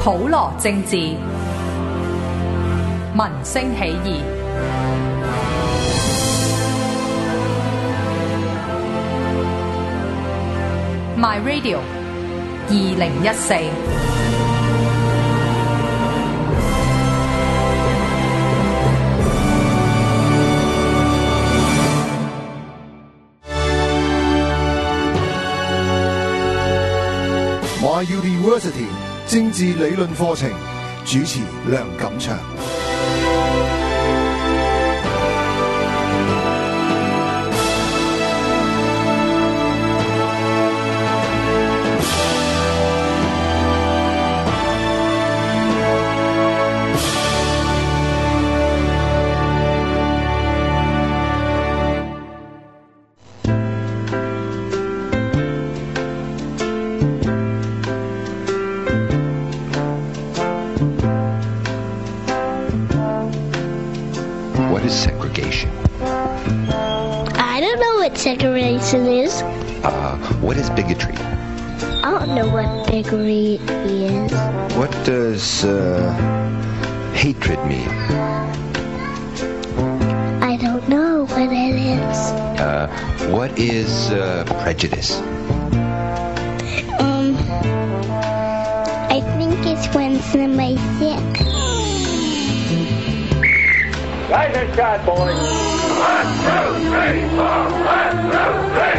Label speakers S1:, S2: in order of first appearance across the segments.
S1: 普羅政治，民聲起義。My Radio 2014。
S2: My University 政治理論課程，主持梁錦祥。
S3: Segregation is.
S4: What is bigotry?
S3: I don't know what bigotry is.
S4: What does hatred mean?
S3: I don't know what it is.
S4: What is prejudice?
S3: I think it's when somebody's sick.
S5: Rise and shot, boys. 1, 2, 3, 4. 1, 2, 3,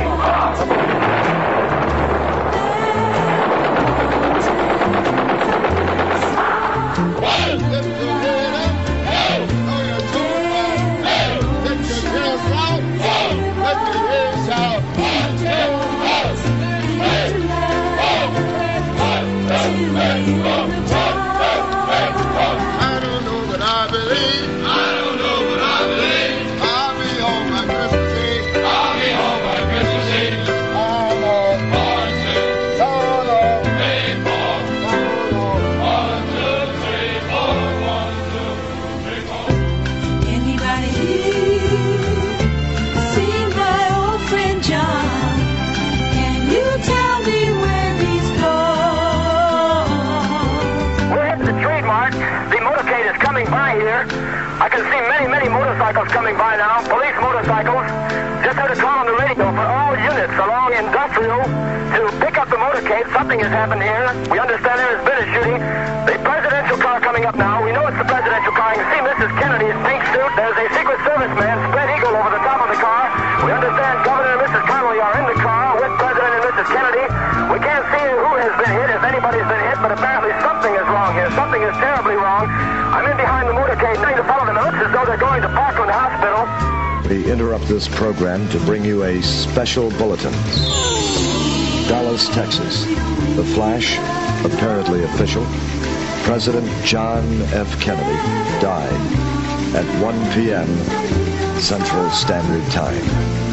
S5: motorcycles coming by now, police motorcycles. Just heard a call on the radio for all units along Industrial to pick up the motorcade. Something has happened here. We understand there has been a shooting. The presidential car coming up now. We know it's the presidential car. You can see Mrs. Kennedy's pink suit. There's a Secret Service man, spread eagle over the top of the car. We understand Governor and Mrs. Connolly are in the car with President and Mrs. Kennedy. We can't see who has been hit, if anybody's been hit, but apparently something is wrong here. Something is terribly wrong. I'm in behind the motorcade, trying to follow them. It looks as though they're going to Parkland Hospital.
S6: We interrupt this program to bring you a special bulletin. Dallas, Texas. The flash, apparently official. President John F. Kennedy died at 1 p.m. Central Standard Time.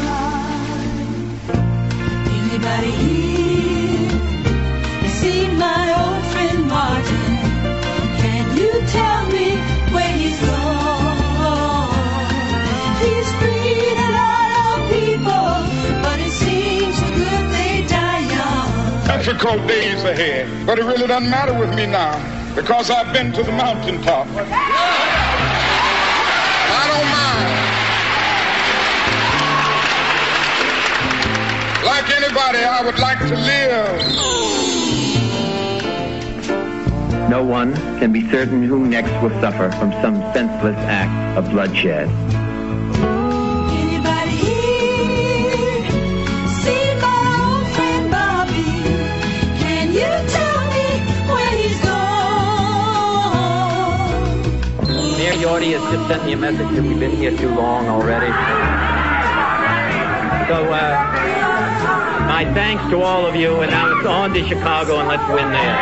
S7: Anybody here seen my old friend Martin? Can you tell me where he's gone? He's freed a lot of people, but it seems for good they die young.
S8: Difficult days ahead, but it really doesn't matter with me now because I've been to the mountaintop. I don't mind. Like anybody, I would like to live.
S9: No one can be certain who next will suffer from some senseless act of bloodshed.
S7: Anybody here seen my old friend Bobby? Can you tell me where he's gone?
S10: Mayor Yorty has just sent me a message that we've been here too long already. So, my thanks to all of you, and now it's on to Chicago, and let's win there.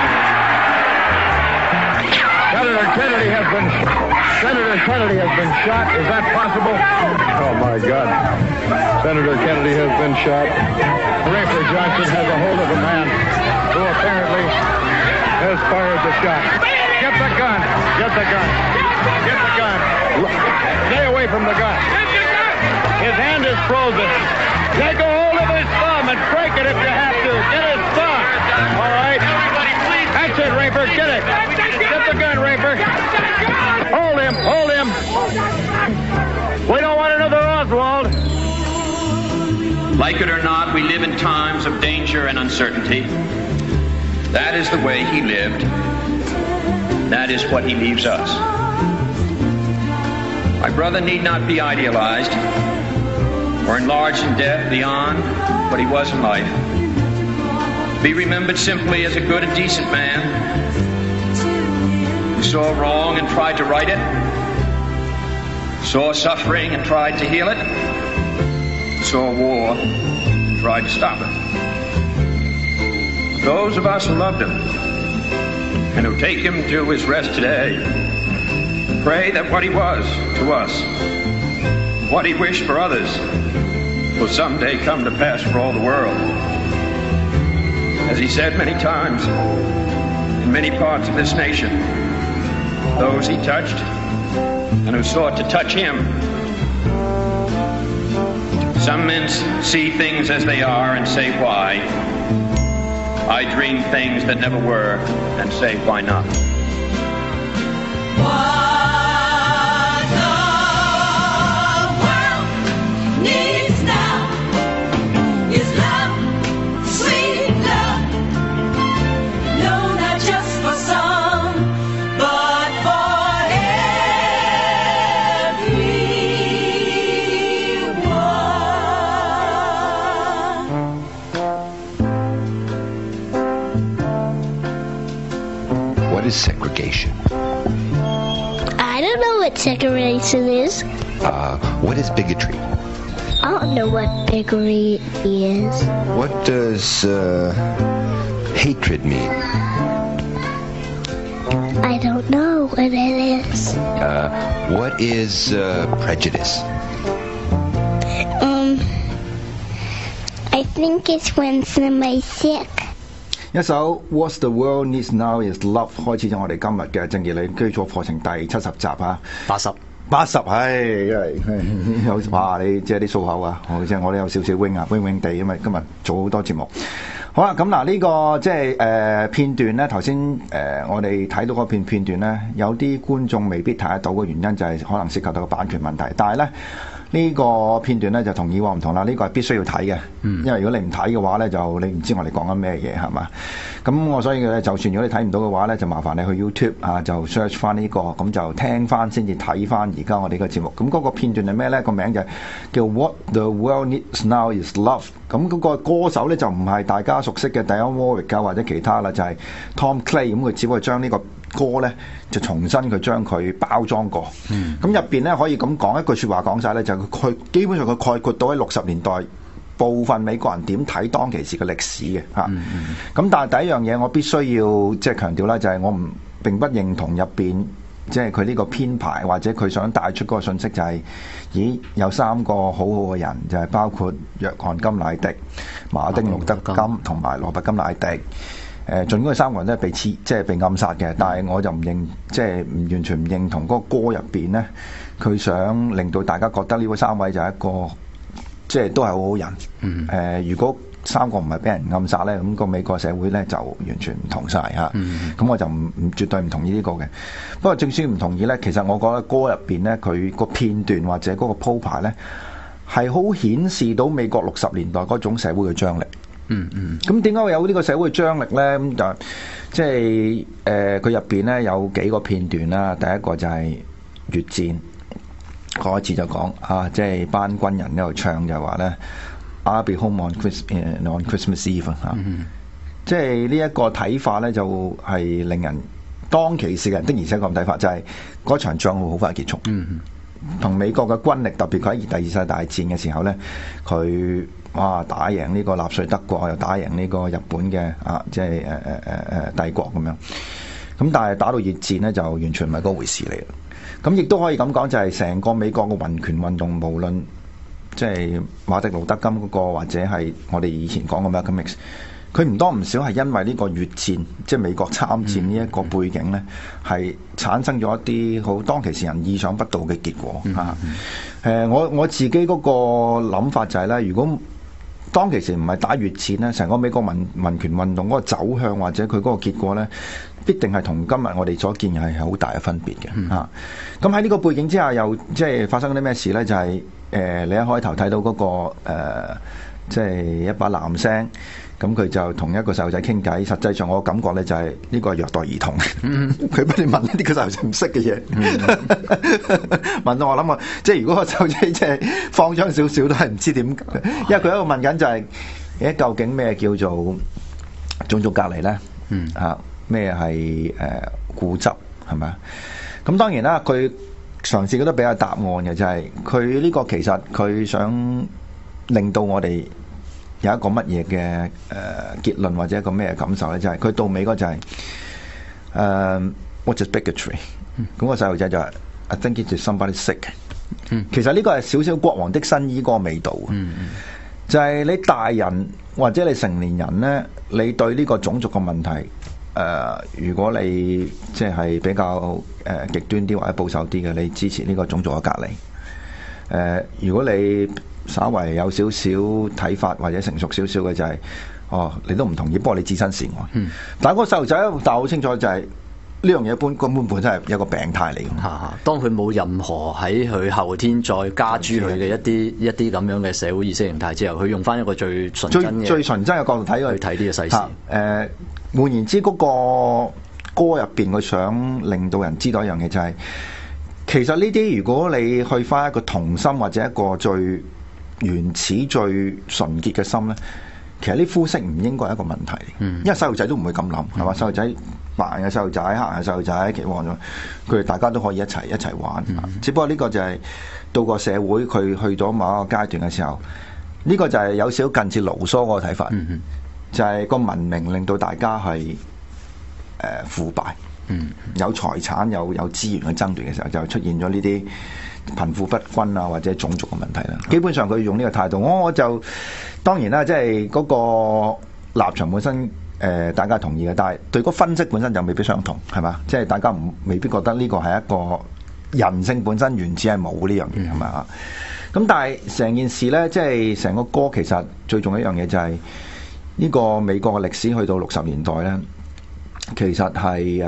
S8: Senator Kennedy has been shot. Is that possible? Oh, my God. Senator Kennedy has been shot. Rafer Johnson has a hold of a man who apparently has fired the shot. Get the gun. Get the gun. Get the gun. Stay away from the gun. His hand is frozen. Take a hold of his thumb and break it if you have to. Get his thumb. All right. Everybody, please. That's That's it, Raper. Get it. Get the gun, Raper. Hold him. Hold him. We don't want another Oswald.
S11: Like it or not, we live in times of danger and uncertainty. That is the way he lived. That is what he leaves us. My brother need not be idealized or enlarged in death beyond what he was in life. Be remembered simply as a good and decent man who saw wrong and tried to right it, saw suffering and tried to heal it, saw war and tried to stop it. Those of us who loved him and who take him to his rest today, pray that what he was to us, what he wished for others, will someday come to pass for all the world. As he said many times, in many parts of this nation, those he touched and who sought to touch him. Some men see things as they are and say why. I dream things that never were and say why not.
S7: What the world needs now is love, sweet love. No, not just for some, but for everyone.
S4: What is segregation?
S3: I don't know what segregation is.
S4: What is bigotry?
S3: I don't know what bigotry is.
S4: What does hatred mean?
S3: I don't know what it is.
S4: What is prejudice?
S3: I think it's when somebody's sick.
S12: 一首 What the World Needs Now Is Love 開始咗我哋今日嘅正義理基礎課程第70集啊，80，係，因為有哇你即係啲數口啊，即係我都有少少 wing 地，因為今日做好多節目。好啦，咁嗱呢個即係片段咧，頭先我哋睇到嗰片段咧，有啲觀眾未必睇得到嘅原因就係可能涉及到個版權問題，但係咧。呢個片段咧就同以往唔同啦，呢個係必須要睇嘅，因為如果你唔睇嘅話咧，就你唔知我哋講緊咩嘢係嘛？咁我所以咧，就算如果你睇唔到嘅話咧，就麻煩你去 YouTube 啊，就 search 翻呢個，咁就聽翻先至睇翻而家我哋個節目。咁嗰個片段係咩咧？個名就係叫 What the World Needs Now Is Love。咁嗰個歌手咧就唔係大家熟悉嘅 Dionne Warwick 或者其他啦，就係 Tom Clay。咁佢只不過將呢個歌咧就重新佢將佢包裝過。咁入邊咧可以咁講一句説話講晒咧，就佢基本上佢概括到喺60年代部分美國人點睇當其時嘅歷史嘅嚇。咁但係第一樣嘢我必須要即係強調啦，就係我並不認同入邊即係佢呢個編排或者佢想帶出嗰個信息就係、咦有3個好好嘅人，就係包括約翰甘迺迪、馬丁路德金同埋羅伯甘迺迪。盡管佢3個人都係即係被暗殺嘅，但係我就唔認，即係唔完全唔認同嗰個歌入邊咧，佢想令到大家覺得呢3位就係一個即係都係好好人。如果3個唔係俾人暗殺咧，咁個美國社會咧就完全唔同晒嚇。咁我就唔絕對唔同意呢個嘅。不過正算唔同意咧，其實我覺得歌入邊咧，佢個片段或者嗰個鋪排咧，係好顯示到美國60年代嗰種社會嘅張力。咁點解會有呢個社會張力咧？咁就即係佢入邊咧有幾個片段啦。第一個就係越戰嗰一次就講啊，即係班軍人喺度唱就話咧 ，I'll be home on Christmas Eve 嚇。即係呢一個睇法咧，就係令人當其時嘅人的而且確咁睇法，就係嗰場仗會好快結束。同美國嘅軍力，特別佢喺第2次世界大戰嘅時候咧，佢哇打贏呢個納粹德國，又打贏呢個日本嘅即係帝國咁樣。咁但係打到越戰咧，就完全唔係嗰回事嚟。咁亦都可以咁講，就係成個美國嘅民權運動，無論即係馬丁路德金嗰個，或者係我哋以前講嘅 Malcolm X，佢唔多唔少係因為呢個越戰，即係美國參戰呢一個背景咧，係產生咗一啲好當其時人意想不到嘅結果嚇。我自己嗰個諗法就係咧，如果當其時唔係打越戰咧，成個美國民權運動嗰個走向或者佢嗰個結果咧，必定係同今日我哋所見嘅係好大嘅分別嘅嚇。咁喺呢個背景之下，又即係發生啲咩事咧？就係、你一開頭睇到嗰、個即係一把男聲。咁佢就同一個細路仔傾偈，實際上我感覺咧就係呢個係虐待兒童。佢不斷問一啲個細路仔唔識嘅嘢，問到我諗啊，即係如果個細路仔即係放張少少都係唔知點，因為佢喺度問緊就係、究竟咩叫做種族隔離咧？咩係固執係咪啊？咁當然啦，佢嘗試都俾個答案嘅，就係佢呢個其實佢想令到我哋有一個乜嘢嘅結論或者一個咩感受咧？就係、是、佢到尾嗰就係、what is bigotry？咁個細路仔就係 I think it is somebody sick。其實呢個係少少國王的新衣嗰個味道。就係你大人或者你成年人咧，你對呢個種族嘅問題，如果你即係比較極端啲或者保守啲嘅，你支持呢個種族嘅隔離。如果你稍為有少少睇法或者成熟少少嘅就係、你都唔同意，不過你置身事外。但係嗰個細路仔但係好清楚就係呢樣嘢根本本身係一個病態嚟嘅。
S13: 當佢冇任何喺佢後天再加諸佢嘅一啲咁樣嘅社會意識形態之後，佢用翻一個最純真嘅
S12: 最純真嘅角度睇
S13: 去睇呢個世事。
S12: 換言之，嗰個歌入邊佢想令到人知道一樣嘢就係、其實呢啲如果你去翻一個童心或者一個最原始最純潔嘅心咧，其實啲膚色唔應該係一個問題，因為細路仔都唔會咁諗，係嘛？細路仔白人嘅細路仔、黑人嘅細路仔，其實佢哋大家都可以一齊玩。只不過呢個就係到個社會佢去咗某一個階段嘅時候，呢個就係有少少近似盧梭嗰個睇法，就係個文明令到大家係腐敗，有財產有資源嘅爭奪嘅時候，就出現咗呢啲貧富不均啊，或者種族嘅問題啦。基本上佢用呢個態度，我就當然啦，即係嗰個立場本身大家同意嘅，但係對個分析本身就未必相同，係嘛？即係大家未必覺得呢個係一個人性本身原始係冇呢樣嘢，係咪啊？咁但係成件事咧，即係成個歌其實最重要一樣嘢就係呢個美國嘅歷史去到60年代咧，其實係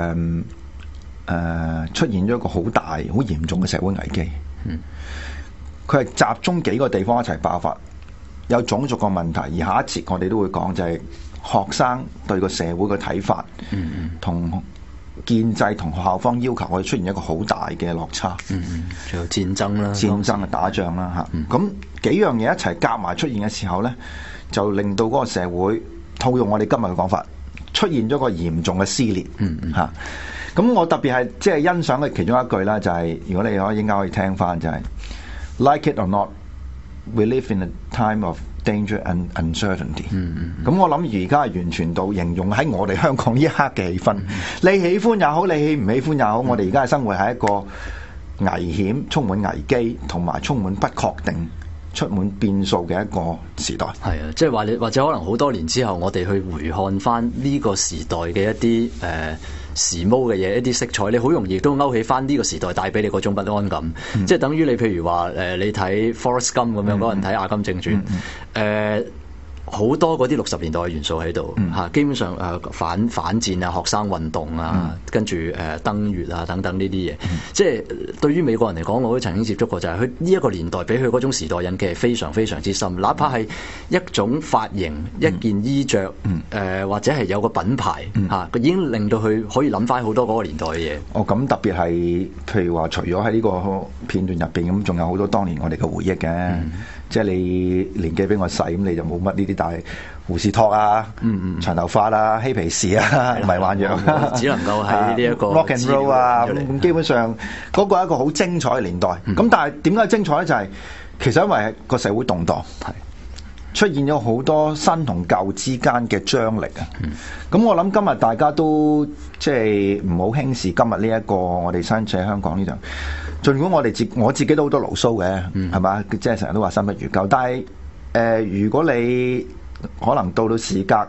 S12: 出現咗一個好大、好嚴重嘅社會危機。佢係集中幾個地方一齊爆發，有種族嘅問題。而下一節我哋都會講，就係學生對個社會嘅睇法，同建制同學校方要求，我哋出現一個好大嘅落差。
S13: 仲有戰爭啦，
S12: 戰爭啊，打仗啦嚇。咁幾樣嘢一齊夾埋出現嘅時候咧，就令到嗰個社會套用我哋今日嘅講法，出現咗個嚴重嘅撕裂嚇。咁我特別係即係欣賞嘅其中一句啦，就係、是、如果你應該可以聽翻，就係、是、Like it or not, we live in a time of danger and uncertainty。咁我諗而家係完全到形容喺我哋香港呢一刻嘅氣氛。你喜歡也好，你喜唔喜歡也好，我哋而家嘅生活係一個危險、充滿危機同埋充滿不確定、出滿變數嘅一個時代。
S13: 係啊，即係話你或者可能好多年之後，我哋去回看翻呢個時代嘅一啲時髦嘅嘢，一啲色彩，你好容易都勾起翻呢個時代帶俾你嗰種不安感。即係等於你譬如話你睇 Forrest Gump 咁樣嗰陣睇《阿甘正傳》，好多嗰啲60年代嘅元素喺度嚇，基本上反戰啊、學生運動啊，跟住登月啊等等呢啲嘢，即係對於美國人嚟講，我都曾經接觸過，就係佢呢一個年代俾佢嗰種時代印記係非常非常之深，哪怕係一種髮型、一件衣着，或者係有個品牌嚇，已經令到佢可以諗翻好多嗰個年代嘅嘢。
S12: 咁特別係譬如話，除咗喺呢個片段入邊，咁仲有好多當年我哋嘅回憶嘅。即係你年紀比我細，咁你就冇乜呢啲，但係胡士托啊、長頭髮啊、嬉皮士啊、迷幻藥，
S13: 只能夠喺呢一個
S12: rock and roll 啊，咁基本上嗰個係一個好精彩嘅年代。咁但係點解精彩咧？就係其實因為個社會動盪，出現咗好多新同舊之間嘅張力啊。咁我諗今日大家都即係唔好輕視今日呢一個我哋身處喺香港呢度。儘管我自己都好多牢騷嘅，係嘛？即係成日都話生不如舊。但係如果你可能到時隔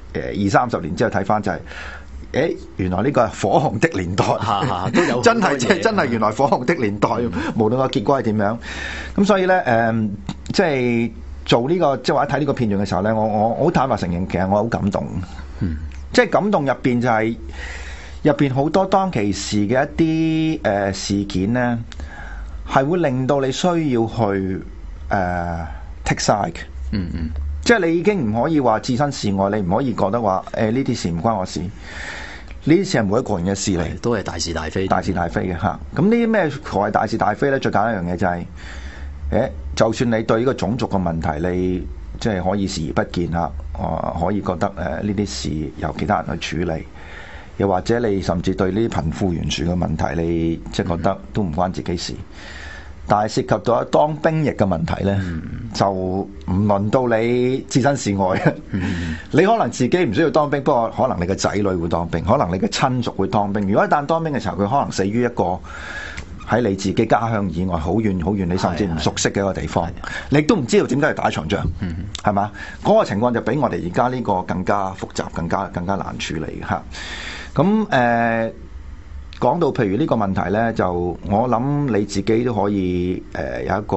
S12: 20-30年之後睇翻，就係原來呢個係火紅的年代，
S13: 都有
S12: 真係原來火紅的年代，無論個結果係點樣。咁所以咧即係做呢個即係話睇呢個片段嘅時候咧，我好坦白承認，其實我好感動。即係感動入邊就係入邊好多當其時嘅一啲事件咧，係會令到你需要去take side 嘅。即係你已經唔可以話置身事外，你唔可以覺得話呢啲事唔關我事。呢啲事係每一個人嘅事嚟，
S13: 都係大是大非，
S12: 大是大非嘅嚇。咁呢啲咩何謂大是大非咧？最簡單一樣嘢就係、就算你對呢個種族嘅問題，你即係可以視而不見嚇，可以覺得呢啲事由其他人去處理，又或者你甚至對呢啲貧富懸殊嘅問題，你即係覺得都唔關自己事。但係涉及到當兵役嘅問題咧，就唔輪到你置身事外。你可能自己唔需要當兵，不過可能你嘅仔女會當兵，可能你嘅親屬會當兵。如果一旦當兵嘅時候，佢可能死於一個喺你自己家鄉以外好遠好遠，你甚至唔熟悉嘅一個地方，你都唔知道點解要打場仗，係嘛？嗰個情況就比我哋而家呢個更加複雜、更加難處理嚇。咁講到譬如呢個問題咧，就我諗你自己都可以有一個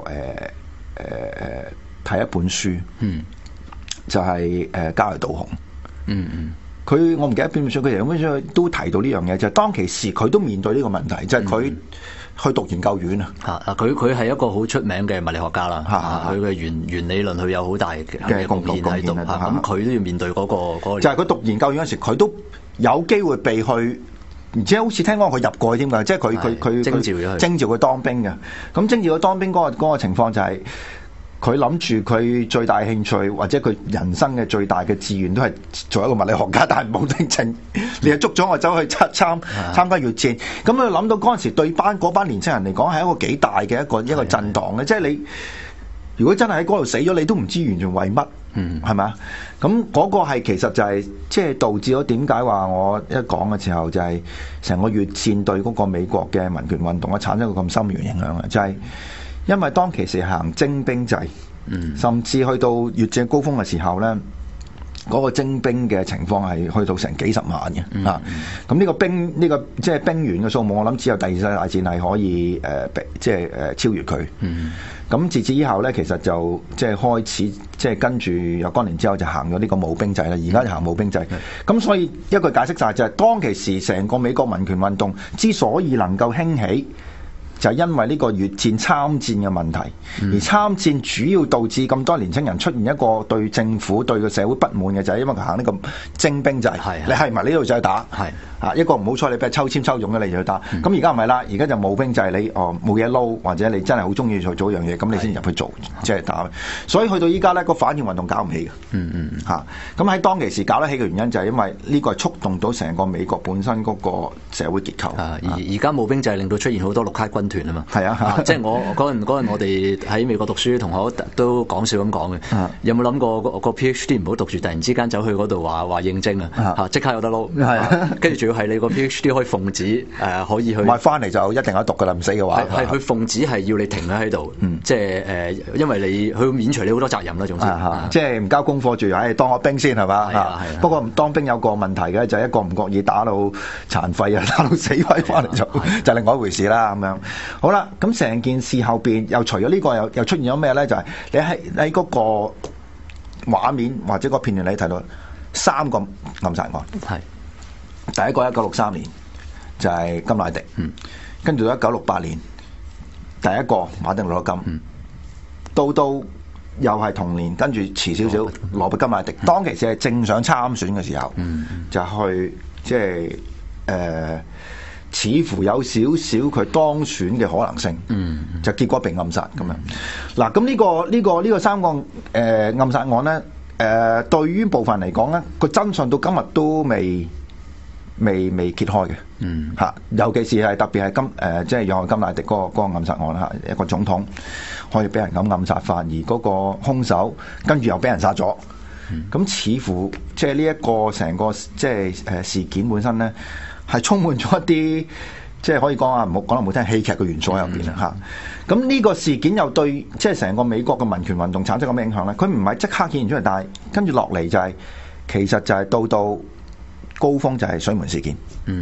S12: 睇一本書，就係郊野導雄。佢我唔記得邊本書，佢有本書都提到呢樣嘢，就係當其時佢都面對呢個問題，就係佢去讀研究院啊。
S13: 佢係一個好出名嘅物理學家啦。佢嘅原理論佢有好大嘅貢獻喺度。咁佢都要面對嗰個
S12: 就係佢讀研究院嗰時，佢都有機會被去。而且好似聽講佢入過去添㗎，即係佢徵召佢當兵嘅。咁徵召佢當兵嗰個情況就係佢諗住佢最大興趣或者佢人生嘅最大嘅志願都係做一個物理學家，但係冇證證，你又捉咗我走去參加越戰。咁佢諗到嗰陣時對嗰班年青人嚟講係一個幾大嘅一個震盪嘅，即係你如果真係喺嗰度死咗，你都唔知完全為乜。係咪啊？咁嗰個係其實就係即係導致咗點解話我一講嘅時候就係成個越戰對嗰個美國嘅民權運動產生一個咁深遠影響嘅，就係因為當其時行徵兵制，甚至去到越戰高峰嘅時候咧，嗰個徵兵嘅情況係去到成幾十萬嘅嚇。咁呢個即係兵員嘅數目，我諗只有第二次大戰係可以即係超越佢。咁自此以後咧，其實就即係開始，即係跟住若干年之後就行咗呢個募兵制啦。而家就行募兵制。咁所以一句解釋晒就係當其時成個美國民權運動之所以能夠興起，就係因為呢個越戰參戰嘅問題，而參戰主要導致咁多年青人出現一個對政府對個社會不滿嘅，就係因為佢行呢個徵兵制，你係埋呢度就去打，一個唔好彩你俾人抽籤抽中嘅你就去打。咁而家唔係啦，而家就募兵制，你冇嘢撈，或者你真係好中意做樣嘢，咁你先入去做，即係打。所以去到依家咧，個反應運動搞唔起嘅。咁喺當其時搞得起嘅原因就係因為呢個係觸動到成個美國本身嗰個社會結構。
S13: 而家募兵制令到出現好多綠卡軍團啊嘛。
S12: 係啊，
S13: 即係我嗰陣我哋喺美國讀書，同學都講笑咁講嘅。有冇諗過個 PhD 唔好讀住，突然之間走去嗰度話應徵啊？即刻有得撈。跟住仲要係你個 PhD 可以奉旨可以去。買
S12: 翻嚟就一定有得讀㗎啦，唔死嘅話。
S13: 係佢奉旨係要你停喺度，即係因為你佢免除你好多責任啦，總之。
S12: 即係唔交功課住，當個兵先係嘛？不過當兵有個問題嘅，就係一個唔覺意打到殘廢啊，打到死鬼翻嚟就另外一回事啦咁樣。好啦。咁成件事後邊又除咗呢個又出現咗咩咧？就係你喺嗰個畫面或者個片段你睇到3個暗殺案。係第一個1963年就係甘迺迪，跟住到1968年第一個馬丁路德金，到又係同年，跟住遲少少羅伯甘迺迪，當其時係正想參選嘅時候，就去即係似乎有少少佢當選嘅可能性，就結果被暗殺咁樣。嗱，咁呢個3個暗殺案咧，對於部分嚟講咧，個真相到今日都未揭開嘅。尤其是係特別係即係約翰甘迺迪嗰個暗殺案啦，一個總統可以俾人咁暗殺法，而嗰個兇手跟住又俾人殺咗。咁似乎即係呢一個成個即係事件本身咧，係充滿咗一啲即係可以講啊，唔好講得唔好聽，戲劇嘅元素喺入邊啦嚇。咁呢個事件又對即係成個美國嘅民權運動產生咁咩影響咧？佢唔係即刻顯現出嚟，但係跟住落嚟就係其實就係到高峰就係水門事件。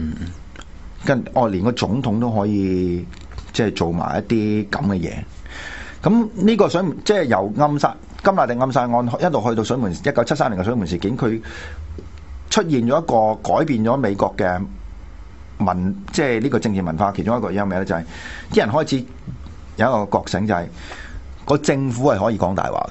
S12: 連個總統都可以即係做埋一啲咁嘅嘢。咁呢個即係由暗殺甘迺迪暗殺案一路去到1973年嘅水門事件，佢出現咗一個改變咗美國嘅即係呢個政治文化，其中一個因咩咧？就係、啲人開始有一個覺醒，就係、個政府係可以講大話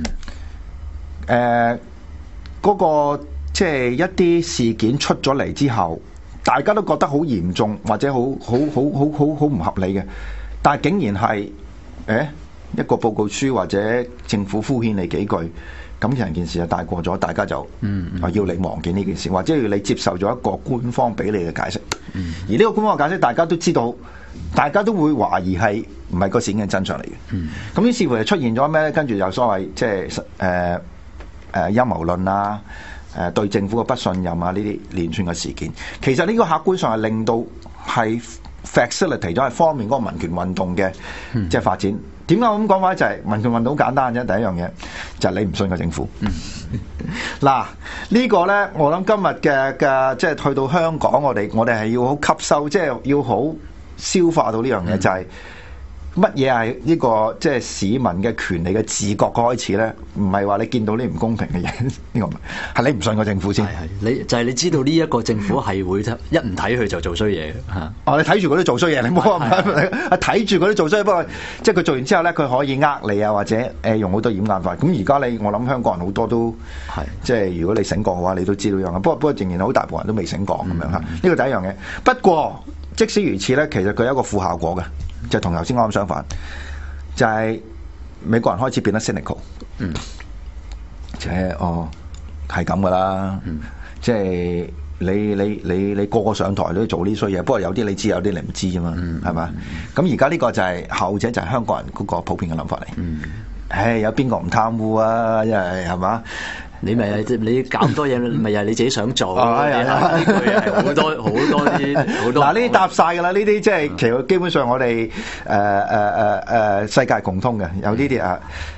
S12: 嘅。嗰個即係一啲事件出咗嚟之後，大家都覺得好嚴重或者好唔合理嘅，但係竟然係一個報告書或者政府敷衍你幾句，咁成件事就大過咗，大家就要你忘記呢件事，或者要你接受咗一個官方俾你嘅解釋。而呢個官方嘅解釋，大家都知道，大家都會懷疑係唔係個事件嘅真相嚟嘅。咁於是乎就出現咗咩咧？跟住有所謂即係陰謀論啊，對政府嘅不信任啊，呢啲連串嘅事件，其實呢個客觀上係令到係 facilitate 咗係方面嗰個民權運動嘅即係發展。點解我咁講法？就係民權運動好簡單啫，第一樣嘢就係你唔信個政府。嗱，呢個咧，我諗今日嘅即係去到香港，我哋係要好吸收，即係要好消化到呢樣嘢，就係乜嘢係呢個即係市民嘅權利嘅自覺開始咧？唔係話你見到啲唔公平嘅嘢，呢個係你唔信個政府先。
S13: 你就係你知道呢一個政府係會一唔睇佢就做衰嘢嚇。
S12: 哦，你睇住嗰啲做衰嘢，你唔好話睇住嗰啲做衰嘢。不過即係佢做完之後咧，佢可以你啊，或者用好多掩眼法。咁而家我諗香港人好多都係即係如果你醒覺嘅話，你都知道樣嘅。不過仍然好大部分人都未醒覺咁樣嚇。呢個第一樣嘢。不過即使如此咧，其實佢有一個副效果嘅。就同頭先啱啱相反，就係、是、美國人開始變得 cynical，即係係咁噶啦，即係你個個上台都做呢衰嘢，不過有啲你知，有啲你唔知啫嘛，係嘛？咁而家呢個就係、後者就係香港人嗰個普遍嘅諗法嚟。有邊個唔貪污啊？因為係嘛？
S13: 你咪你搞咁多嘢，咪又係你自己想做。呢句係好多啲好多。嗱，呢啲答晒㗎啦，呢啲即係其實基本上我哋世界共通嘅，有呢啲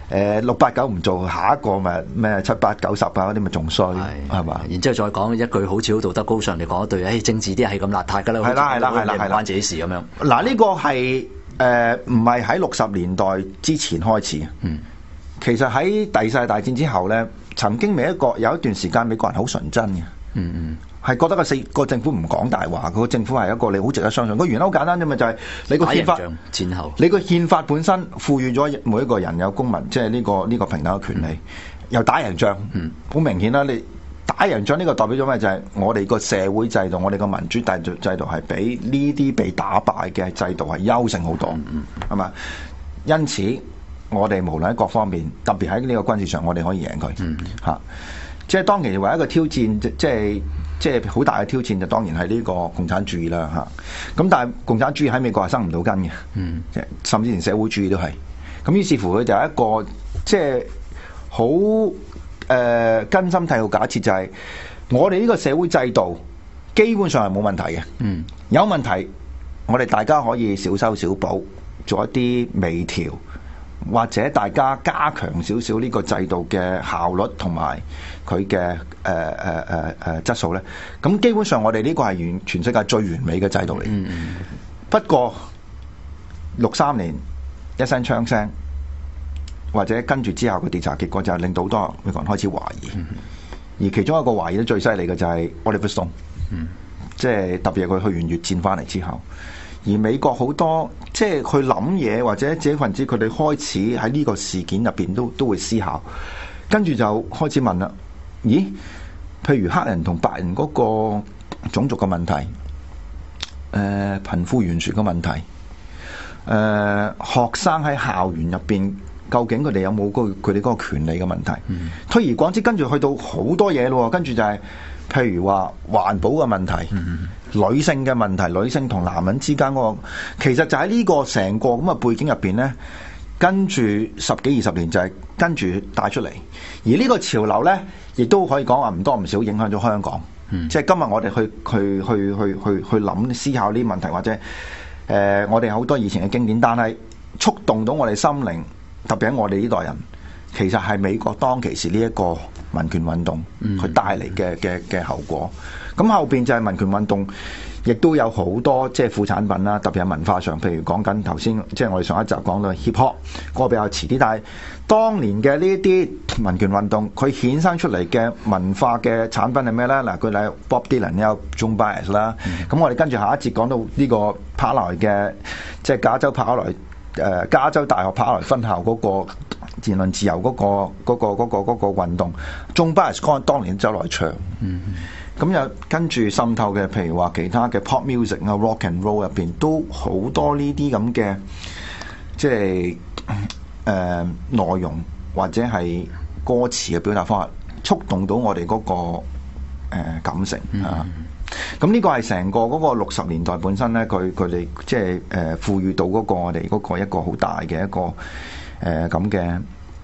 S13: 689唔做，下一個咪咩7、8、90嗰啲咪仲衰，係嘛？ 然之後再講一句好似好道德高尚嚟講一句，政治啲係咁邋遢㗎啦，係啦，唔關自己事咁樣。
S12: 嗱，呢個係唔係喺60年代之前開始？其實喺第二次大戰之後咧。曾經有一段時間，美國人好純真嘅，係覺得個政府唔講大話，個政府係一個你好值得相信。個原因好簡單啫嘛，就係你個憲法
S13: 戰後，
S12: 你個憲法本身賦予咗每一個人有公民，即係呢個平等嘅權利。又打贏仗，好明顯啦！你打贏仗呢個代表咗咩？就係我哋個社會制度，我哋個民主制度係比呢啲被打敗嘅制度係優勝好多，係嘛？因此。我哋無論喺各方面，特別喺呢個軍事上，我哋可以贏佢嚇。即係當然為一個挑戰，即係好大嘅挑戰，就當然係呢個共產主義啦嚇。咁但係共產主義喺美國係生唔到根嘅，甚至連社會主義都係。咁於是乎佢就係一個即係好根深蒂固假設，就係我哋呢個社會制度基本上係冇問題嘅。有問題，我哋大家可以小修小補，做一啲微調。或者大家加強少少呢個制度嘅效率同埋佢嘅質素咧，咁基本上我哋呢個係全世界最完美嘅制度嚟。不過63年一聲槍聲，或者跟住之後嘅調查結果就係令到好多美國人開始懷疑，而其中一個懷疑得最犀利嘅就係 Oliver Stone，即係特別係佢去完越戰翻嚟之後。而美國好多即係去諗嘢或者知識分子，佢哋開始喺呢個事件入邊都會思考，跟住就開始問啦。咦？譬如黑人同白人嗰個種族嘅問題，貧富懸殊嘅問題，學生喺校園入邊究竟佢哋有冇佢哋嗰個權利嘅問題？推而廣之，跟住去到好多嘢咯。跟住就係譬如話環保嘅問題。女性嘅問題，女性同男人之間嗰個，其實就喺呢個成個咁嘅背景入邊呢，跟住10幾20年就係跟住帶出嚟。而呢個潮流呢，亦都可以講話唔多唔少影響咗香港。即係今日我哋去諗思考呢啲問題，或者我哋好多以前嘅經典，但係觸動到我哋心靈，特別喺我哋呢代人，其實係美國當其時呢一個民權運動佢帶嚟嘅後果。咁後邊就係民權運動亦都有好多即係副產品啦，特別係文化上，譬如講緊頭先，即係我哋上一集講到 hip hop 嗰個比較遲啲，但係當年嘅呢啲民權運動，佢衍生出嚟嘅文化嘅產品係咩咧？嗱，佢例如 Bob Dylan 有 Joan Baez 啦，咁我哋跟住下一節講到呢個柏萊嘅，即係加州柏萊加州大學柏萊分校嗰個言論自由嗰個運動，Joan Baez 當年走來唱。咁又跟住滲透嘅，譬如話其他嘅 pop music 啊、rock and roll 入邊都好多呢啲咁嘅，即係內容或者係歌詞嘅表達方法，觸動到我哋嗰個感情啊。咁呢個係成個嗰個60年代本身咧，佢哋即係賦予到嗰個我哋嗰個一個好大嘅一個咁嘅。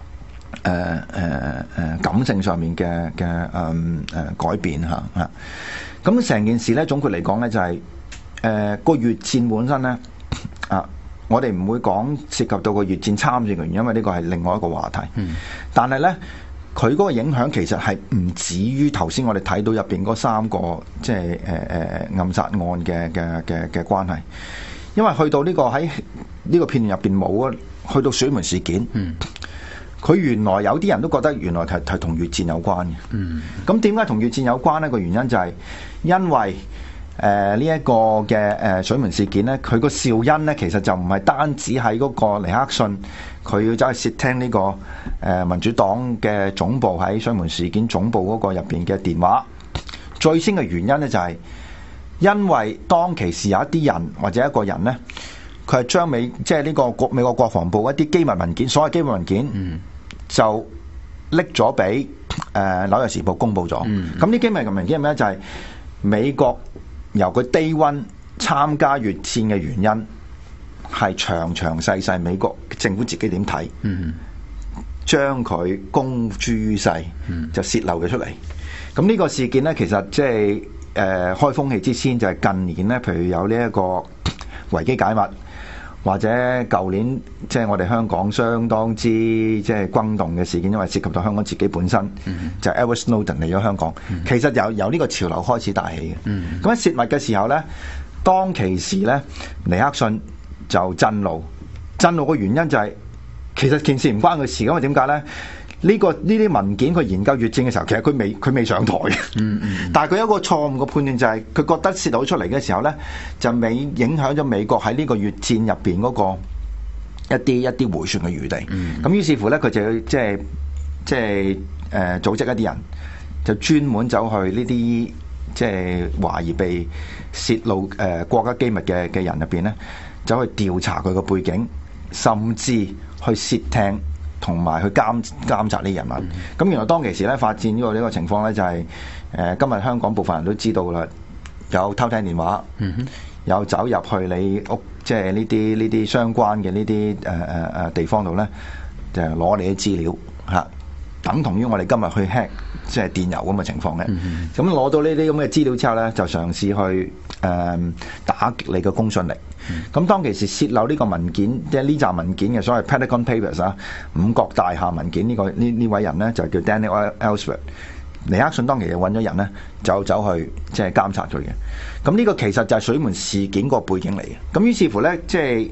S12: 感性上面嘅改變嚇，咁成件事咧總括嚟講咧就係個越戰本身咧我哋唔會講涉及到個越戰參戰嘅原因，因為呢個係另外一個話題。但係咧佢嗰個影響其實係唔止於頭先我哋睇到入邊嗰3個即係暗殺案嘅關係，因為去到呢個喺呢個片段入邊冇啊，去到水門事件。佢原來有啲人都覺得原來係同越戰有關嘅。咁點解同越戰有關呢？個原因就係因為呢一個嘅水門事件呢，佢個肇因呢，其實就唔係單止喺嗰個尼克遜佢要走去竊聽呢個民主黨嘅總部喺水門事件總部嗰個入邊嘅電話。最先嘅原因呢，就係因為當其時有一啲人或者一個人呢，佢係將即係呢個美國國防部一啲機密文件，所謂機密文件。就拎咗俾紐約時報公佈咗。咁呢機密嘅文件係咩？就係美國由佢 day one 參加越戰嘅原因係詳詳細細美國政府自己點睇，將佢公諸於世，就泄漏咗出嚟。咁呢個事件呢，其實即係開風氣之先，就係近年呢，譬如有呢一個維基解密。或者舊年即係我哋香港相當之即係轟動嘅事件，因為涉及到香港自己本身，就係 Edward Snowden 嚟咗香港。其實由呢個潮流開始大起嘅。咁喺泄密嘅時候咧，當其時咧，尼克遜就震怒嘅原因就係、其實件事唔關佢事，因為點解咧？呢啲文件佢研究越戰嘅時候，其實佢未上台嘅。但係佢有一個錯誤嘅判斷，就係佢覺得泄露出嚟嘅時候咧，就影響咗美國喺呢個越戰入邊嗰個一啲回旋嘅餘地。咁於是乎咧，佢就要即係組織一啲人，就專門走去呢啲即係懷疑被泄露國家機密嘅人入邊咧，走去調查佢個背景，甚至去竊聽。同埋去監察呢人物，咁原來當其時咧發展呢個情況咧就係今日香港部分人都知道啦，有偷聽電話，有走入去你屋，即係呢啲相關嘅呢啲地方度咧，就攞你啲資料嚇，等同於我哋今日去 hack 即係電郵咁嘅情況咧。咁攞到呢啲咁嘅資料之後咧，就嘗試去打擊你嘅公信力。咁當其時泄漏呢個文件，即係呢紮文件嘅所謂 Pentagon Papers 啊，五角大廈文件呢位人呢，就叫 Daniel Ellsberg。尼克遜當其時揾咗人呢，就走去即係監察佢嘅。咁呢個其實就係水門事件個背景嚟嘅。咁於是乎呢，即係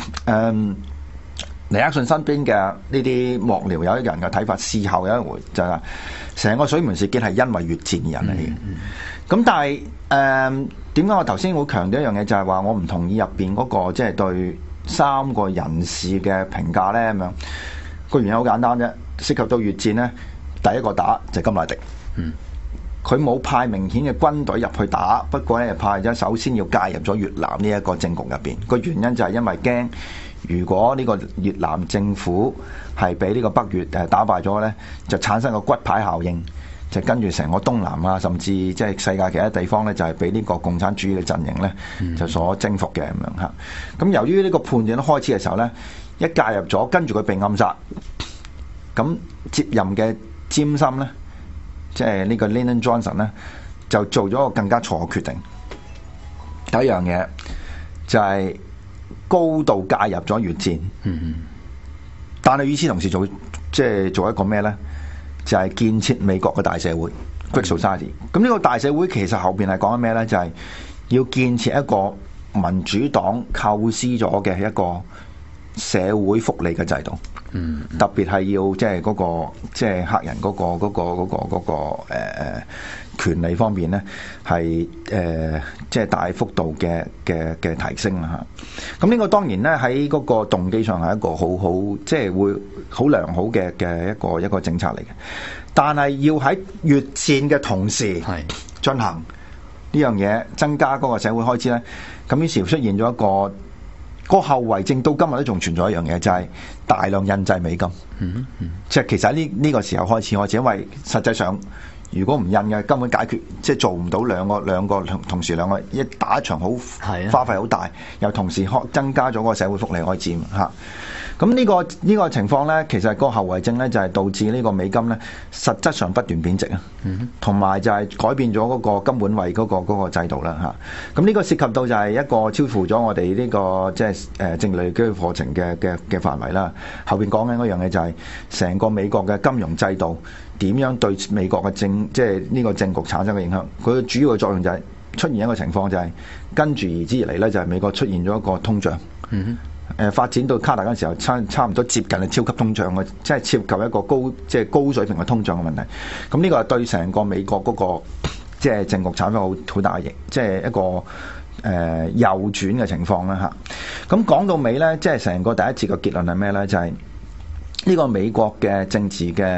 S12: 尼克遜身邊嘅呢啲幕僚有一人嘅睇法，事後有一回就係成個水門事件係因為越戰而引嚟嘅。咁但係點解我頭先會強調一樣嘢，就係話我唔同意入邊嗰個即係對3個人士嘅評價咧咁樣。個原因好簡單啫，涉及到越戰咧，第一個打就係甘迺迪。佢冇派明顯嘅軍隊入去打，不過咧派咗首先要介入咗越南呢一個政局入邊。個原因就係因為驚，如果呢個越南政府係俾呢個北越打敗咗咧，就產生個骨牌效應。就跟住成個東南啊，甚至即係世界其他地方咧，就係俾呢個共產主義嘅陣營咧，就所征服嘅咁樣嚇。咁由於呢個判斷開始嘅時候咧，一介入咗，跟住佢被暗殺，咁接任嘅詹森咧，即係呢個 Lyndon Johnson 咧，就做咗個更加錯嘅決定。第一樣嘢就係高度介入咗越戰，但係與此同時做一個咩咧？就係建設美國嘅大社會 Great Society。咁呢個大社會其實後邊係講緊咩咧？就係要建設一個民主黨構思咗嘅一個社會福利嘅制度。特別係要即係嗰個即係黑人嗰個權利方面咧，係即係大幅度嘅提升啦嚇。咁呢個當然咧喺嗰個動機上係一個好即係會好良好嘅一個政策嚟嘅，但係要喺越戰嘅同時進行呢樣嘢，增加嗰個社會開支咧，咁於是出現咗一個。個後遺症到今日都仲存在一樣嘢，就係、是、大量印製美金。即係其實喺呢個時候開始，因為實際上如果唔印嘅，根本解決即係做唔到兩個同時兩個一打一場好花費好大，又同時增加咗個社會福利開支嚇。咁呢個情況咧，其實個後遺症咧就係導致呢個美金咧實質上不斷貶值啊，同埋就係改變咗嗰個金本位嗰個制度啦嚇。咁呢個涉及到就係一個超乎咗我哋呢個即係政治機會課程嘅範圍啦。後邊講緊嗰樣嘢就係成個美國嘅金融制度點樣對美國嘅即係呢個政局產生嘅影響。佢嘅主要嘅作用就係出現一個情況，就係跟住而之而嚟咧，就係美國出現咗一個通脹。發展到卡特嗰陣時候，差唔多接近係超級通脹嘅，即係涉及一個高水平嘅通脹嘅問題。咁呢個係對成個美國嗰個即係政局產生好大嘅，即係一個右轉嘅情況啦嚇。咁講到尾咧，即係成個第一節嘅結論係咩咧？就係呢個美國嘅政治嘅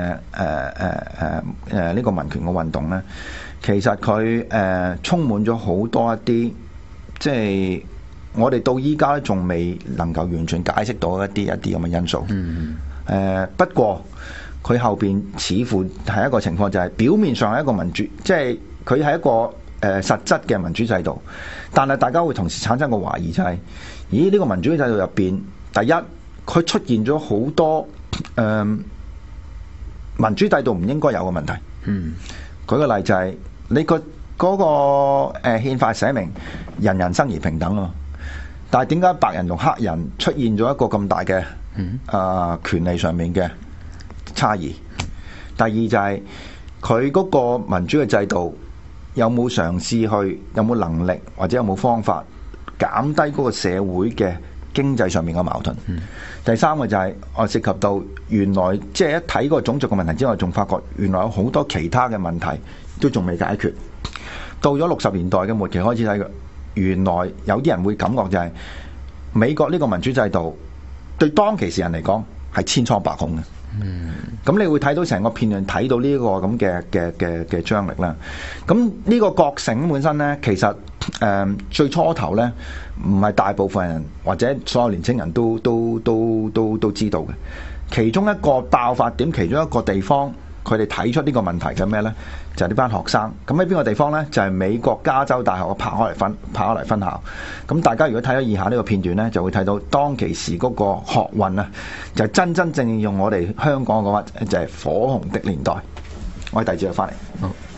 S12: 呢個民權嘅運動咧，其實佢充滿咗好多一啲即係。我哋到依家仲未能夠完全解釋到一啲咁嘅因素。不過佢後邊似乎係一個情況，就係表面上係一個民主，即係佢係一個實質嘅民主制度。但係大家會同時產生個懷疑，就係咦呢個民主制度入邊，第一佢出現咗好多民主制度唔應該有嘅問題。舉個例就係你嗰個憲法寫明人人生而平等啊嘛。但係點解白人同黑人出現咗一個咁大嘅權利上面嘅差異？第二就係佢嗰個民主嘅制度有冇嘗試去，有冇能力或者有冇方法減低嗰個社會嘅經濟上面嘅矛盾？第三個就係我涉及到原來即係一睇嗰個種族嘅問題之外，仲發覺原來有好多其他嘅問題都仲未解決。到咗60年代嘅末期開始睇嘅。原來有啲人會感覺就係美國呢個民主制度對當其時人嚟講係千瘡百孔嘅。咁你會睇到成個片段睇到呢個咁嘅張力啦。咁呢個覺醒本身呢，其實最初頭呢，唔係大部分人或者所有年青人都知道嘅。其中一個爆發點，其中一個地方。佢哋睇出呢個問題嘅咩呢？就係呢班學生。咁喺邊個地方呢？就係美國加州大學嘅柏克萊分校。咁大家如果睇咗以下呢個片段呢，就會睇到當其時嗰個學運啊，就真正用我哋香港嘅話，就係火紅的年代。我哋第二節就翻嚟。